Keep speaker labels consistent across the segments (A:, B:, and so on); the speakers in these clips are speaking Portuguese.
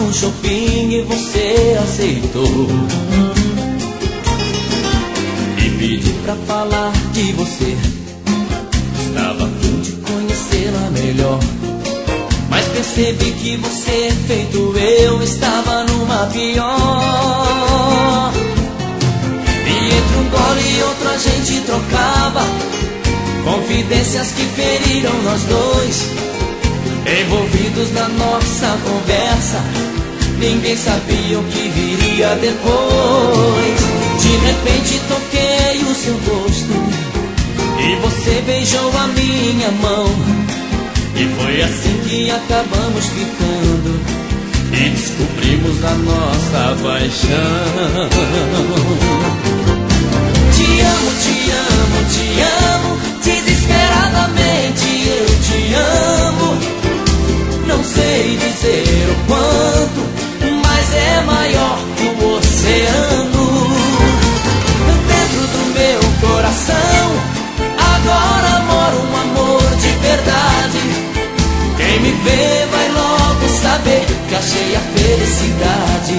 A: um shopping e você aceitou. E pedi pra falar de você, estava a fim de conhecê-la melhor. Mas percebi que você, feito eu, estava numa pior. E entre um gole e outro a gente trocava confidências que feriram nós dois. Envolvidos na nossa conversa, ninguém sabia o que viria depois. De repente toquei o seu rosto e você beijou a minha mão. E foi assim que acabamos ficando e descobrimos a nossa paixão. Te amo, te amo, te amo, desesperadamente eu te amo. Não sei dizer o quanto, mas é maior que o oceano. Dentro do meu coração agora mora um amor de verdade. Quem me vê vai logo saber que achei a felicidade.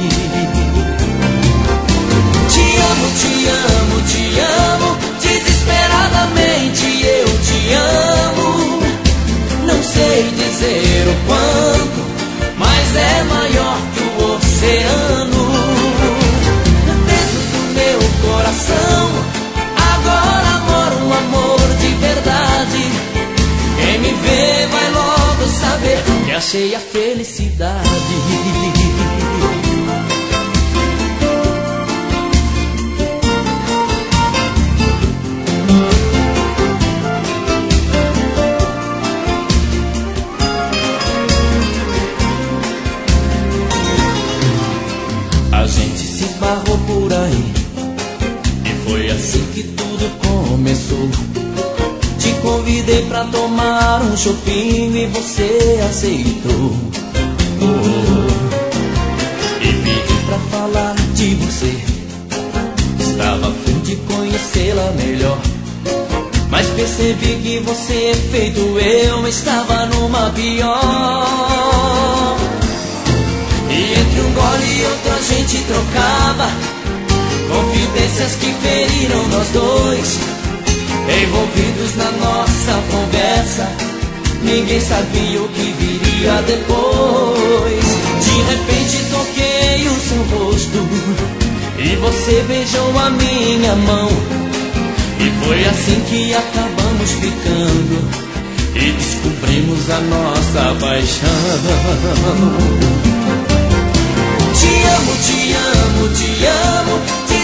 A: Te amo, te amo, te amo, desesperadamente eu te amo. Não sei dizer o quanto, mas é maior que o oceano. Dentro do meu coração agora mora um amor de verdade. Quem me vê vai logo saber que achei a felicidade. A gente se esbarrou por aí e foi assim que tudo começou. Te convidei pra tomar um chopinho e você aceitou. E pedi pra falar de você, estava a fim de conhecê-la melhor. Mas percebi que você, feito eu, estava numa pior. E entre um gole e outro a gente trocava confidências que feriram nós dois. Envolvidos na nossa conversa, ninguém sabia o que viria depois. De repente toquei o seu rosto e você beijou a minha mão. E foi assim que acabamos ficando e descobrimos a nossa paixão. Te amo, te amo, te amo,